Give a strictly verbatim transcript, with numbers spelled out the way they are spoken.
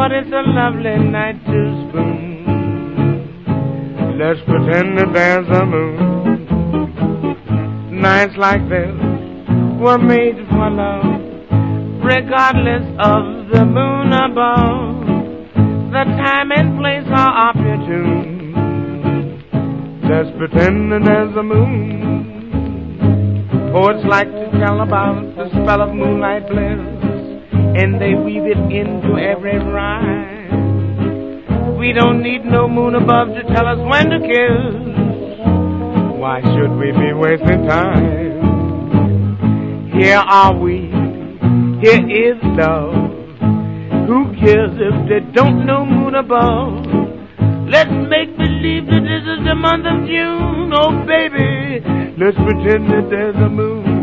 Lord, it's a lovely night to spoon. Let's pretend that there's a moon. Nights like this were made for love, regardless of the moon above. The time and place are opportune. Let's pretend that there's a moon. Poets like to tell about the spell of moonlight bliss, and they weave it into every rhyme. We don't need no moon above to tell us when to kiss. Why should we be wasting time? Here are we, here is love. Who cares if they don't know moon above? Let's make believe that this is the month of June. Oh baby, let's pretend that there's a moon.